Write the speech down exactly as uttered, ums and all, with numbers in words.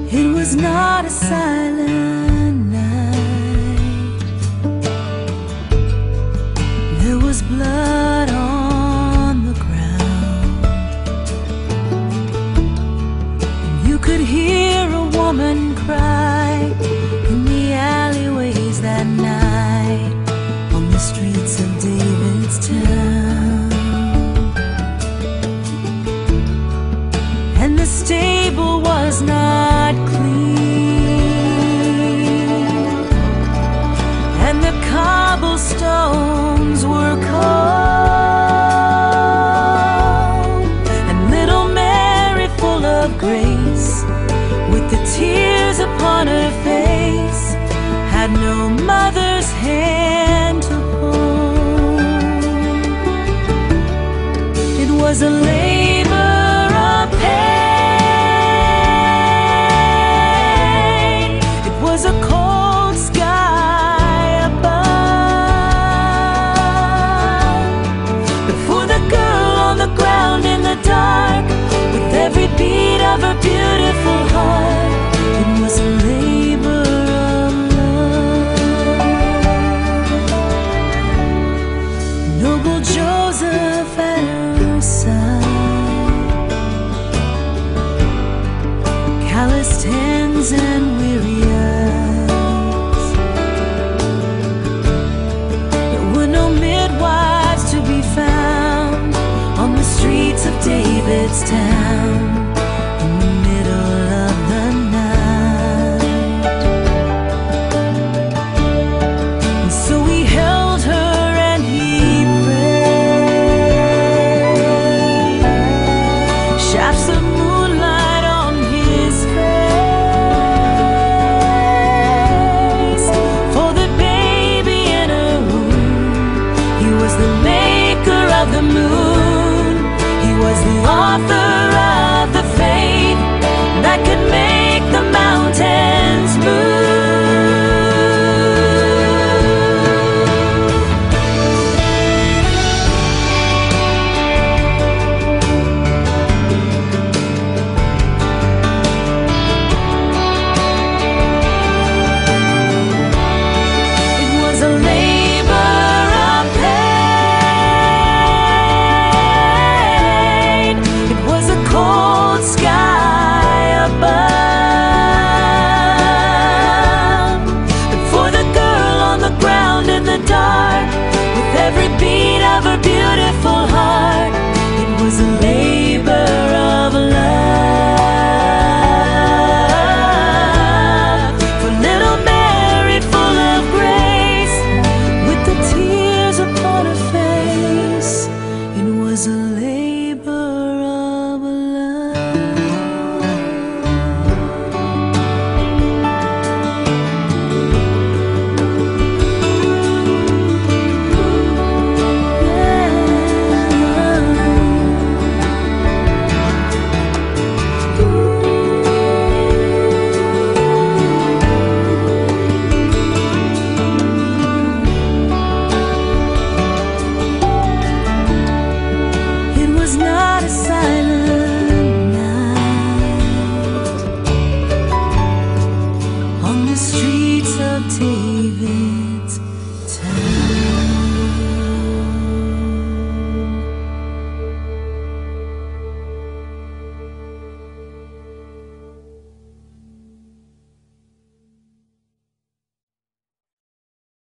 It was not a silent night. There was blood on the ground, and you could hear a woman cry in the alleyways that night on the streets of David's town. And the stable was not clean, and the cobblestones were cold, and little Mary, full of grace, with the tears upon her face, had no mother's hand to hold. It was a labor of pain. It was a cold sky above, but for the girl on the ground in the dark, with every beat of her beautiful heart, it was a labor of love. Noble Joseph at her side, calloused hands and weary eyes. There were no midwives to be found on the streets of David's town in the middle of the night. And so he held her and he prayed, shafts of moonlight on his face, for the baby in her womb. He was the maker of the moon. He was the author of the faith that could make the mountains move. It was a labor of pain. It was a cold sky above, but for the girl on the ground in the dark, with every beat of her beautiful heart, it was a labor of love. For little Mary, full of grace, with the tears upon her face, it was a labor of love. It was not a silent night on the streets of David.